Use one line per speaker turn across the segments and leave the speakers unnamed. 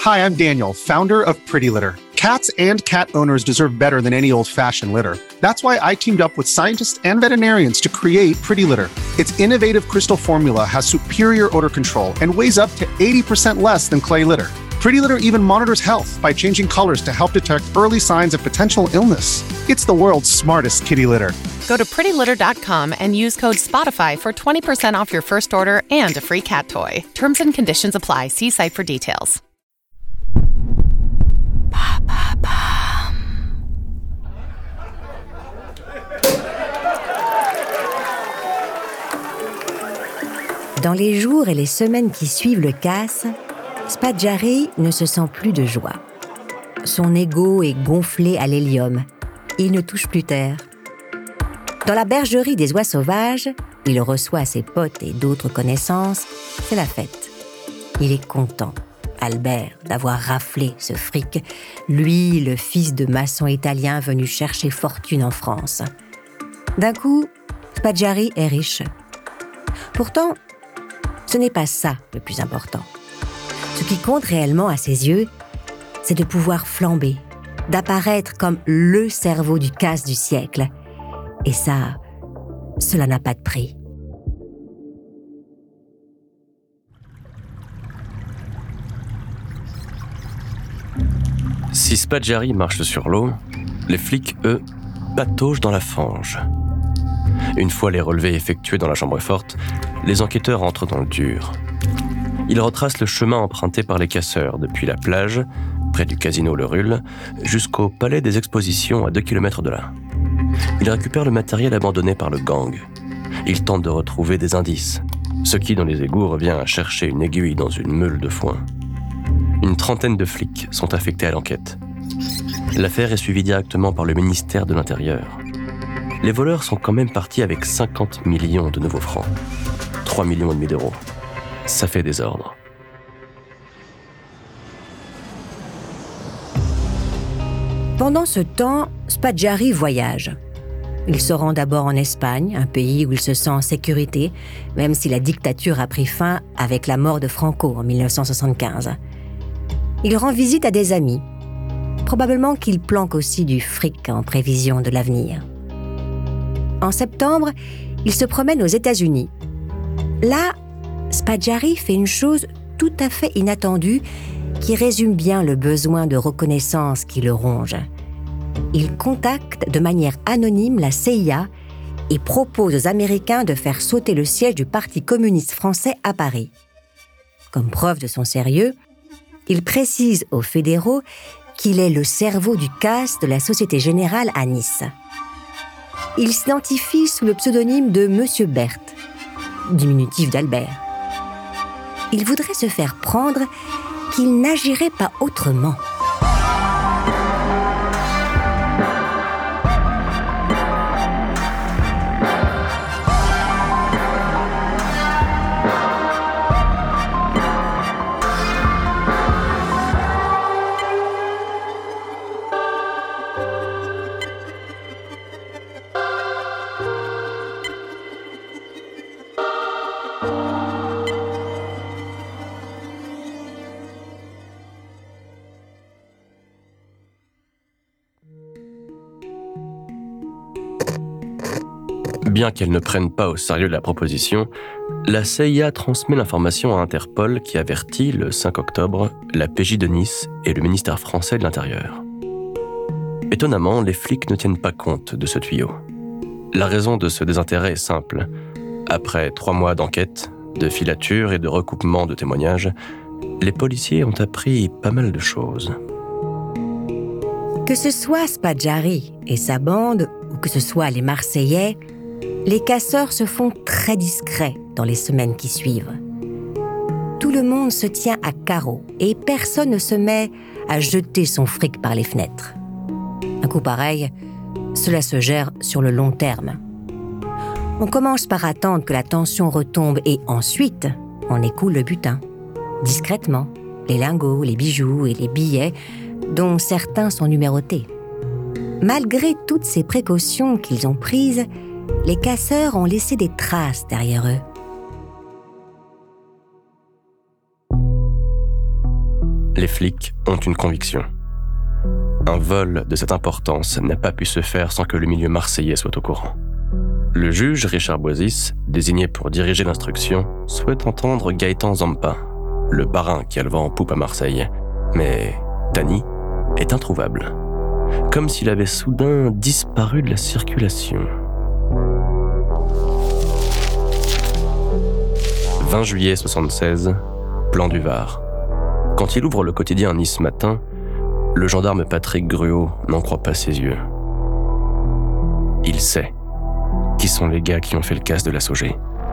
Hi, I'm Daniel, founder of Pretty Litter. Cats and cat owners deserve better than any old-fashioned litter. That's why I teamed up with scientists and veterinarians to create Pretty Litter. Its innovative crystal formula has superior odor control and weighs up to 80% less than clay litter. Pretty Litter even monitors health by changing colors to help detect early signs of potential illness. It's the world's smartest kitty litter.
Go to prettylitter.com and use code SPOTIFY for 20% off your first order and a free cat toy. Terms and conditions apply. See site for details.
Dans les jours et les semaines qui suivent le casse, Spadjari ne se sent plus de joie. Son ego est gonflé à l'hélium. Il ne touche plus terre. Dans la bergerie des oies sauvages, il reçoit ses potes et d'autres connaissances. C'est la fête. Il est content, Albert, d'avoir raflé ce fric. Lui, le fils de maçon italien venu chercher fortune en France. D'un coup, Spadjari est riche. Pourtant, ce n'est pas ça le plus important. Ce qui compte réellement à ses yeux, c'est de pouvoir flamber, d'apparaître comme le cerveau du casse du siècle. Et ça, cela n'a pas de prix.
Si Spadjari marche sur l'eau, les flics, eux, pataugent dans la fange. Une fois les relevés effectués dans la chambre forte, les enquêteurs entrent dans le dur. Ils retracent le chemin emprunté par les casseurs depuis la plage, près du casino Le Rulle, jusqu'au palais des expositions à 2 km de là. Ils récupèrent le matériel abandonné par le gang. Ils tentent de retrouver des indices, ce qui, dans les égouts, revient à chercher une aiguille dans une meule de foin. Une trentaine de flics sont affectés à l'enquête. L'affaire est suivie directement par le ministère de l'Intérieur. Les voleurs sont quand même partis avec 50 millions de nouveaux francs. 3,5 millions d'euros. Ça fait désordre.
Pendant ce temps, Spadjari voyage. Il se rend d'abord en Espagne, un pays où il se sent en sécurité, même si la dictature a pris fin avec la mort de Franco en 1975. Il rend visite à des amis. Probablement qu'il planque aussi du fric en prévision de l'avenir. En septembre, il se promène aux États-Unis. Là, Spadjari fait une chose tout à fait inattendue qui résume bien le besoin de reconnaissance qui le ronge. Il contacte de manière anonyme la CIA et propose aux Américains de faire sauter le siège du Parti communiste français à Paris. Comme preuve de son sérieux, il précise aux fédéraux qu'il est le cerveau du casse de la Société Générale à Nice. Il s'identifie sous le pseudonyme de Monsieur Berthe, diminutif d'Albert. Il voudrait se faire prendre qu'il n'agirait pas autrement.
Bien qu'elle ne prenne pas au sérieux la proposition, la CIA transmet l'information à Interpol qui avertit, le 5 octobre, la PJ de Nice et le ministère français de l'Intérieur. Étonnamment, les flics ne tiennent pas compte de ce tuyau. La raison de ce désintérêt est simple. Après 3 mois d'enquête, de filature et de recoupement de témoignages, les policiers ont appris pas mal de choses.
Que ce soit Spadjari et sa bande, ou que ce soit les Marseillais, les casseurs se font très discrets dans les semaines qui suivent. Tout le monde se tient à carreau et personne ne se met à jeter son fric par les fenêtres. Un coup pareil, cela se gère sur le long terme. On commence par attendre que la tension retombe et ensuite, on écoule le butin. Discrètement, les lingots, les bijoux et les billets, dont certains sont numérotés. Malgré toutes ces précautions qu'ils ont prises, les casseurs ont laissé des traces derrière eux.
Les flics ont une conviction. Un vol de cette importance n'a pas pu se faire sans que le milieu marseillais soit au courant. Le juge Richard Boisis, désigné pour diriger l'instruction, souhaite entendre Gaëtan Zampa, le parrain qui a le vent en poupe à Marseille. Mais Danny est introuvable, comme s'il avait soudain disparu de la circulation. 20 juillet 1976, plan du Var. Quand il ouvre le quotidien Nice Matin, le gendarme Patrick Gruau n'en croit pas ses yeux. Il sait qui sont les gars qui ont fait le casse de la Sogé.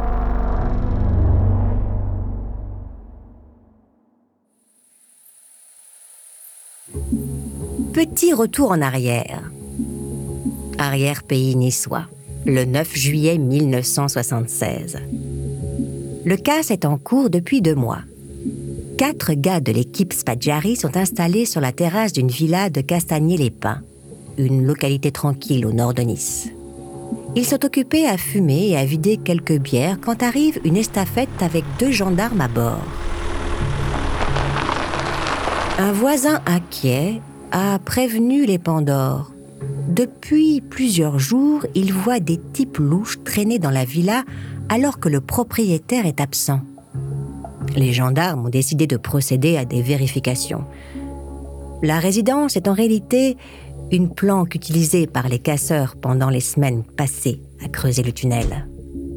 Petit retour en arrière. Arrière-pays niçois, le 9 juillet 1976. Le casse est en cours depuis 2 mois. 4 gars de l'équipe Spaggiari sont installés sur la terrasse d'une villa de Castagnier-les-Pins, une localité tranquille au nord de Nice. Ils sont occupés à fumer et à vider quelques bières quand arrive une estafette avec 2 gendarmes à bord. Un voisin inquiet a prévenu les Pandores. Depuis plusieurs jours, il voit des types louches traîner dans la villa alors que le propriétaire est absent. Les gendarmes ont décidé de procéder à des vérifications. La résidence est en réalité une planque utilisée par les casseurs pendant les semaines passées à creuser le tunnel.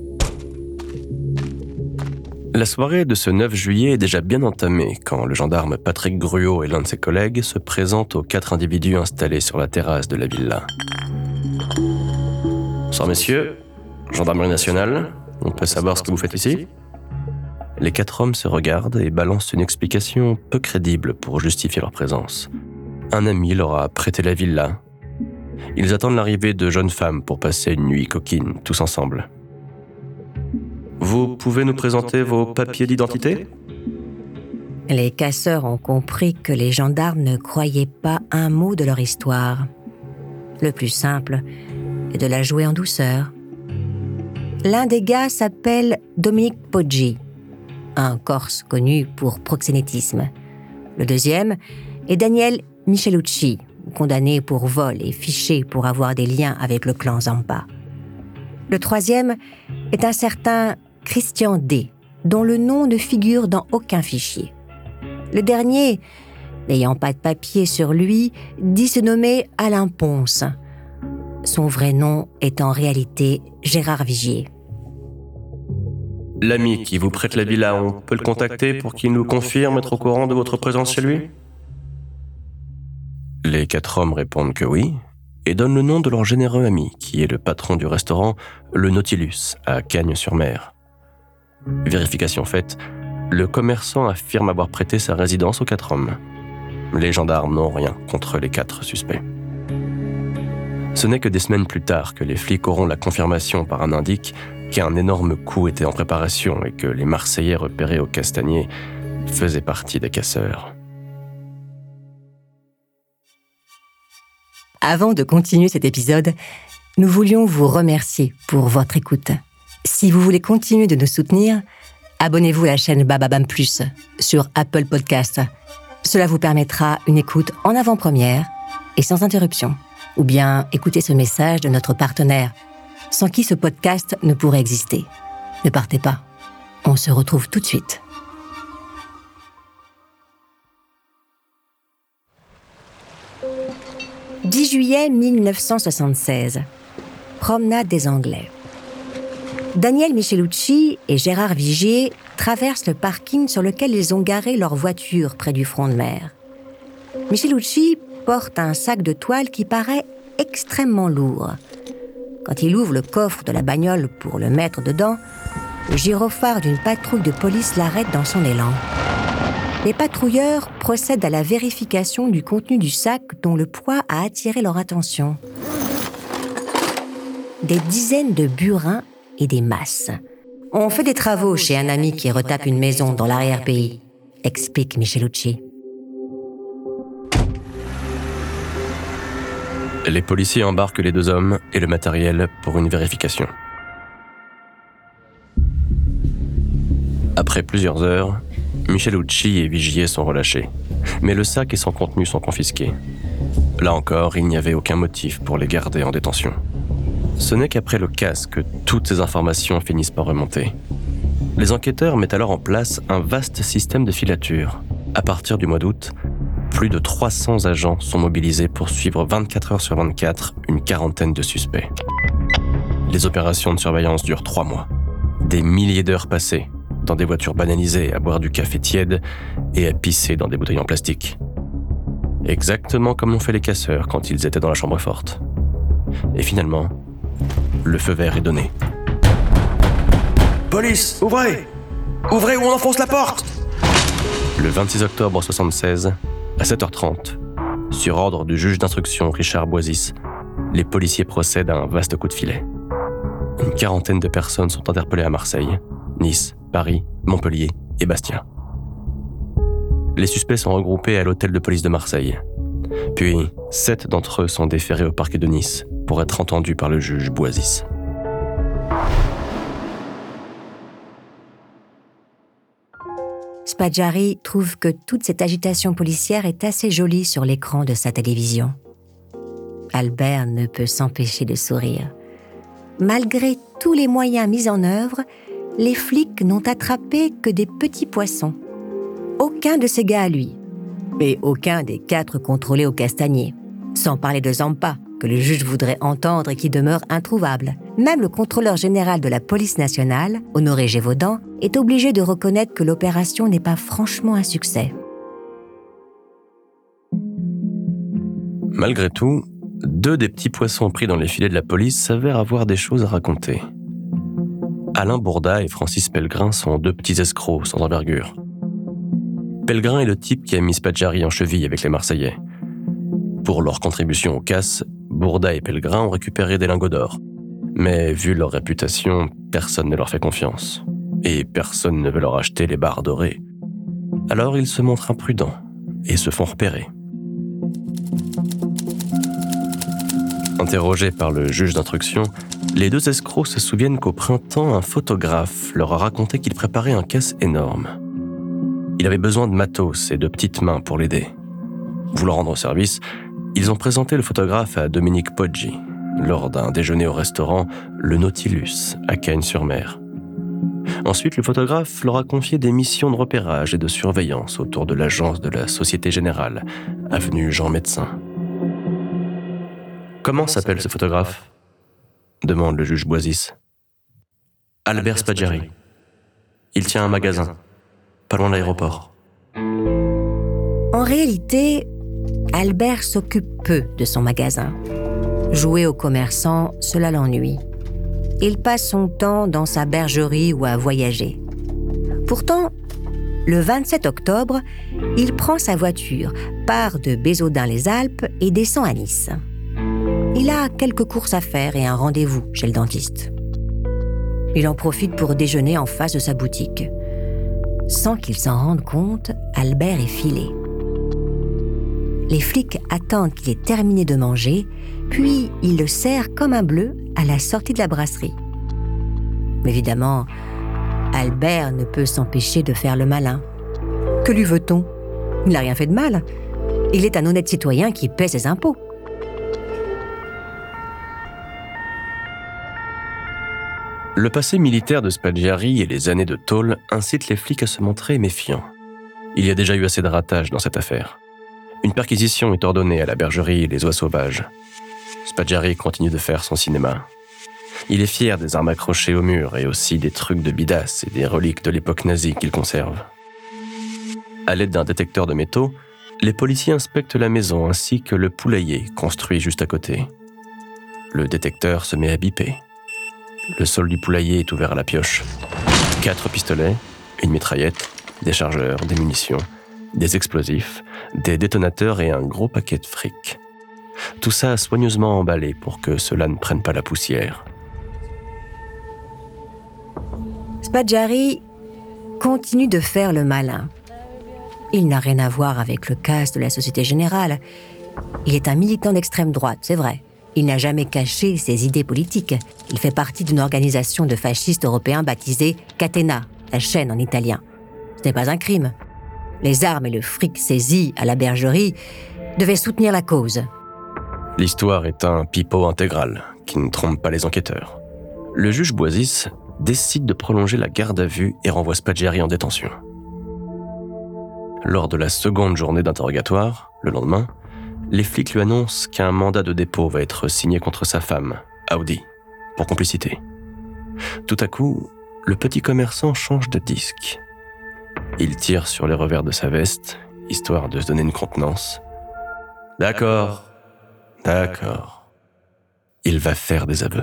La soirée de ce 9 juillet est déjà bien entamée quand le gendarme Patrick Gruau et l'un de ses collègues se présentent aux 4 individus installés sur la terrasse de la villa. Bonsoir messieurs, gendarmerie nationale, on peut savoir ce que vous faites ici ? Les 4 hommes se regardent et balancent une explication peu crédible pour justifier leur présence. Un ami leur a prêté la villa. Ils attendent l'arrivée de jeunes femmes pour passer une nuit coquine, tous ensemble. Vous pouvez nous présenter vos papiers d'identité ?
Les casseurs ont compris que les gendarmes ne croyaient pas un mot de leur histoire. Le plus simple est de la jouer en douceur. L'un des gars s'appelle Dominique Poggi, un Corse connu pour proxénétisme. Le deuxième est Daniel Michelucci, condamné pour vol et fiché pour avoir des liens avec le clan Zampa. Le troisième est un certain Christian D, dont le nom ne figure dans aucun fichier. Le dernier, n'ayant pas de papier sur lui, dit se nommer Alain Ponce. Son vrai nom est en réalité Gérard Vigier.
L'ami qui vous prête la villa, on peut le contacter pour qu'il nous confirme être au courant de votre présence chez lui ? Les 4 hommes répondent que oui, et donnent le nom de leur généreux ami, qui est le patron du restaurant Le Nautilus, à Cagnes-sur-Mer. Vérification faite, le commerçant affirme avoir prêté sa résidence aux 4 hommes. Les gendarmes n'ont rien contre les 4 suspects. Ce n'est que des semaines plus tard que les flics auront la confirmation par un indique qu'un énorme coup était en préparation et que les Marseillais repérés au Castagnier faisaient partie des casseurs.
Avant de continuer cet épisode, nous voulions vous remercier pour votre écoute. Si vous voulez continuer de nous soutenir, abonnez-vous à la chaîne Bababam Plus sur Apple Podcasts. Cela vous permettra une écoute en avant-première et sans interruption. Ou bien écoutez ce message de notre partenaire, sans qui ce podcast ne pourrait exister. Ne partez pas, on se retrouve tout de suite. « 10 juillet 1976. Promenade des Anglais. Daniel Michelucci et Gérard Vigier traversent le parking sur lequel ils ont garé leur voiture près du front de mer. Michelucci porte un sac de toile qui paraît extrêmement lourd. Quand il ouvre le coffre de la bagnole pour le mettre dedans, le gyrophare d'une patrouille de police l'arrête dans son élan. Les patrouilleurs procèdent à la vérification du contenu du sac dont le poids a attiré leur attention. Des dizaines de burins et des masses. On fait des travaux chez un ami qui retape une maison dans l'arrière-pays, explique Michelucci.
Les policiers embarquent les 2 hommes et le matériel pour une vérification. Après plusieurs heures, Michelucci et Vigier sont relâchés, mais le sac et son contenu sont confisqués. Là encore, il n'y avait aucun motif pour les garder en détention. Ce n'est qu'après le casse que toutes ces informations finissent par remonter. Les enquêteurs mettent alors en place un vaste système de filature. À partir du mois d'août, plus de 300 agents sont mobilisés pour suivre 24 heures sur 24 une quarantaine de suspects. Les opérations de surveillance durent 3 mois. Des milliers d'heures passées dans des voitures banalisées à boire du café tiède et à pisser dans des bouteilles en plastique. Exactement comme l'ont fait les casseurs quand ils étaient dans la chambre forte. Et finalement, le feu vert est donné.
« Police, ouvrez! Ouvrez ou on enfonce la porte !»
Le 26 octobre 1976, à 7h30, sur ordre du juge d'instruction Richard Boisis, les policiers procèdent à un vaste coup de filet. Une quarantaine de personnes sont interpellées à Marseille, Nice, Paris, Montpellier et Bastia. Les suspects sont regroupés à l'hôtel de police de Marseille. Puis, 7 d'entre eux sont déférés au parquet de Nice pour être entendus par le juge Boisis.
Spaggiari trouve que toute cette agitation policière est assez jolie sur l'écran de sa télévision. Albert ne peut s'empêcher de sourire. Malgré tous les moyens mis en œuvre, les flics n'ont attrapé que des petits poissons. Aucun de ces gars à lui, et aucun des 4 contrôlés au castanier. Sans parler de Zampa, que le juge voudrait entendre et qui demeure introuvable. Même le contrôleur général de la police nationale, Honoré Gévaudan, est obligé de reconnaître que l'opération n'est pas franchement un succès.
Malgré tout, 2 des petits poissons pris dans les filets de la police s'avèrent avoir des choses à raconter. Alain Bourda et Francis Pellegrin sont 2 petits escrocs sans envergure. Pellegrin est le type qui a mis Spaggiari en cheville avec les Marseillais. Pour leur contribution au casse, Bourda et Pellegrin ont récupéré des lingots d'or. Mais vu leur réputation, personne ne leur fait confiance. Et personne ne veut leur acheter les barres dorées. Alors ils se montrent imprudents et se font repérer. Interrogés par le juge d'instruction, les 2 escrocs se souviennent qu'au printemps, un photographe leur a raconté qu'il préparait un casse énorme. Il avait besoin de matos et de petites mains pour l'aider. Voulant rendre service, ils ont présenté le photographe à Dominique Poggi, lors d'un déjeuner au restaurant Le Nautilus, à Cagnes-sur-Mer. Ensuite, le photographe leur a confié des missions de repérage et de surveillance autour de l'agence de la Société Générale, avenue Jean Médecin. « Comment s'appelle ce photographe ?» demande le juge Boisis. « Albert Spaggiari. Il tient un magasin, pas loin de l'aéroport. »
En réalité, Albert s'occupe peu de son magasin. Jouer aux commerçants, cela l'ennuie. Il passe son temps dans sa bergerie ou à voyager. Pourtant, le 27 octobre, il prend sa voiture, part de Bézaudun-les-Alpes et descend à Nice. Il a quelques courses à faire et un rendez-vous chez le dentiste. Il en profite pour déjeuner en face de sa boutique. Sans qu'il s'en rende compte, Albert est filé. Les flics attendent qu'il ait terminé de manger, puis ils le serrent comme un bleu à la sortie de la brasserie. Évidemment, Albert ne peut s'empêcher de faire le malin. Que lui veut-on ? Il n'a rien fait de mal. Il est un honnête citoyen qui paie ses impôts.
Le passé militaire de Spaggiari et les années de tôle incitent les flics à se montrer méfiants. Il y a déjà eu assez de ratages dans cette affaire. Une perquisition est ordonnée à la bergerie Les Oies Sauvages. Spaggiari continue de faire son cinéma. Il est fier des armes accrochées au mur et aussi des trucs de bidasse et des reliques de l'époque nazie qu'il conserve. À l'aide d'un détecteur de métaux, les policiers inspectent la maison ainsi que le poulailler construit juste à côté. Le détecteur se met à biper. Le sol du poulailler est ouvert à la pioche. 4 pistolets, une mitraillette, des chargeurs, des munitions, des explosifs, des détonateurs et un gros paquet de fric. Tout ça soigneusement emballé pour que cela ne prenne pas la poussière.
Spaggiari continue de faire le malin. Il n'a rien à voir avec le casse de la Société Générale. Il est un militant d'extrême droite, c'est vrai. Il n'a jamais caché ses idées politiques. Il fait partie d'une organisation de fascistes européens baptisée Catena, la chaîne en italien. Ce n'est pas un crime. Les armes et le fric saisis à la bergerie devaient soutenir la cause.
L'histoire est un pipeau intégral qui ne trompe pas les enquêteurs. Le juge Boisis décide de prolonger la garde à vue et renvoie Spaggiari en détention. Lors de la seconde journée d'interrogatoire, le lendemain, les flics lui annoncent qu'un mandat de dépôt va être signé contre sa femme, Audi, pour complicité. Tout à coup, le petit commerçant change de disque. Il tire sur les revers de sa veste, histoire de se donner une contenance. D'accord. Il va faire des aveux.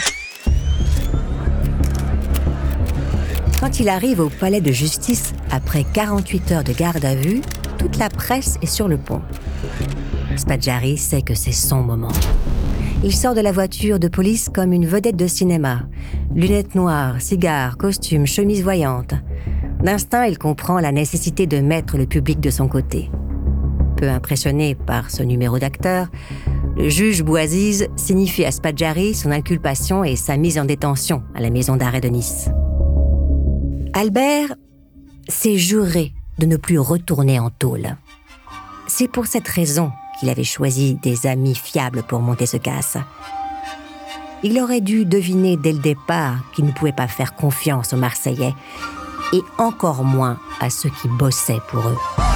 Quand il arrive au palais de justice, après 48 heures de garde à vue, toute la presse est sur le pont. Spaggiari sait que c'est son moment. Il sort de la voiture de police comme une vedette de cinéma. Lunettes noires, cigares, costume, chemise voyante. D'instinct, il comprend la nécessité de mettre le public de son côté. Peu impressionné par ce numéro d'acteur, le juge Boisis signifie à Spaggiari son inculpation et sa mise en détention à la maison d'arrêt de Nice. Albert s'est juré de ne plus retourner en tôle. C'est pour cette raison qu'il avait choisi des amis fiables pour monter ce casse. Il aurait dû deviner dès le départ qu'il ne pouvait pas faire confiance aux Marseillais et encore moins à ceux qui bossaient pour eux.